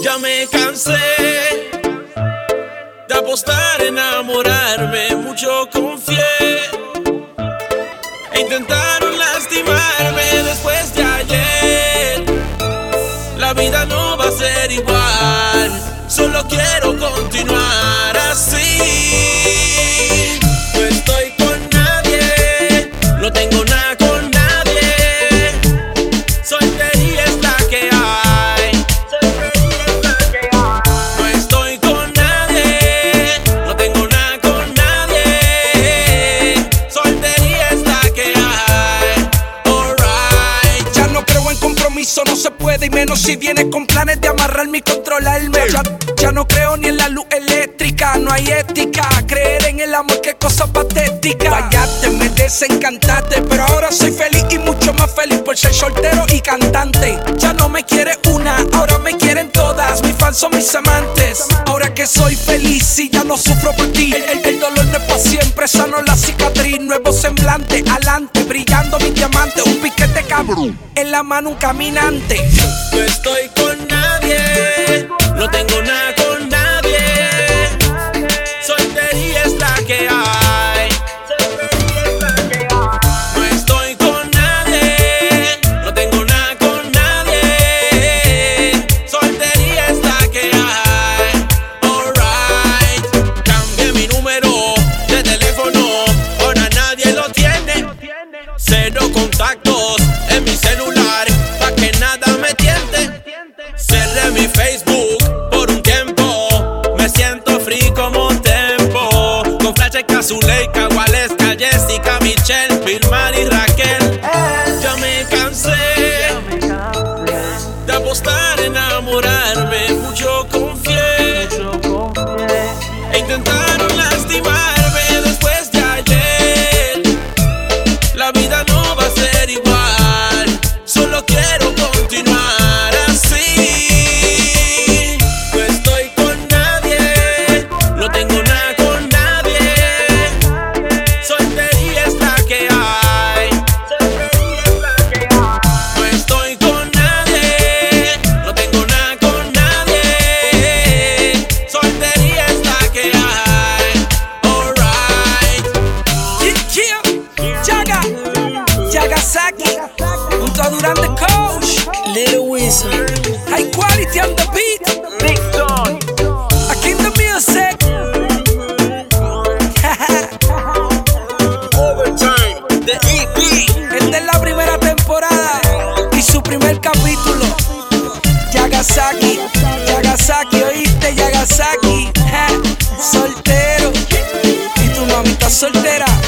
Ya me cansé de apostar, enamorarme, mucho confié e intentaron lastimarme después de ayer. La vida no va a ser igual, solo quiero continuar así. No estoy con nadie, no tengo nada con nadie. Soltería es la que hay, no estoy con nadie, no tengo nada con nadie. Soltería es la que hay, alright. Ya no creo en compromiso, no se puede, y menos si viene con planes de amarrarme y controlarme. Ya no creo ni en la luz eléctrica, no hay ética. Creer en el amor, qué cosa patética. Fallaste, me desencantaste, pero ahora soy feliz y mucho más feliz por ser soltero y cantante. Ya no me quiere una, ahora me quieren todas. Mis fans son mis amantes. Ahora que soy feliz y ya no sufro por ti. El dolor no es para siempre, sano la cicatriz. Nuevo semblante, alante, brillando mi diamante. Un piquete cabrón, en la mano un caminante. No estoy con nadie, no tengo nada con nadie. Soltería es la que hay. No estoy con nadie, no tengo nada con nadie. Soltería es la que hay, alright. Cambié mi número de teléfono, ahora nadie lo tiene. Cero contactos en mi celular, pa' que nada me tiente. Cerré mi Facebook por un tiempo, me siento free como Tempo. Con Francesca, Zuleika, Waleska, Jessica, Michelle, Vilmar y Raquel. Ya me cansé de apostar, enamorarme, mucho confié e intentaron lastimarme después de ayer. La vida no va a ser igual, solo quiero continuar así. No estoy con nadie, no tengo nada con nadie. Soltería es la que hay. No estoy con nadie, no tengo nada con nadie. Soltería es la que hay, alright. Yagasaki, junto a Durán the Coach, Little Wizard, High Quality on the beat, Big Son, aquí in the music. Overtime, The EP. Esta es la primera temporada y su primer capítulo. Yagasaki, oíste, Yagasaki. Soltero, y tu mamita soltera.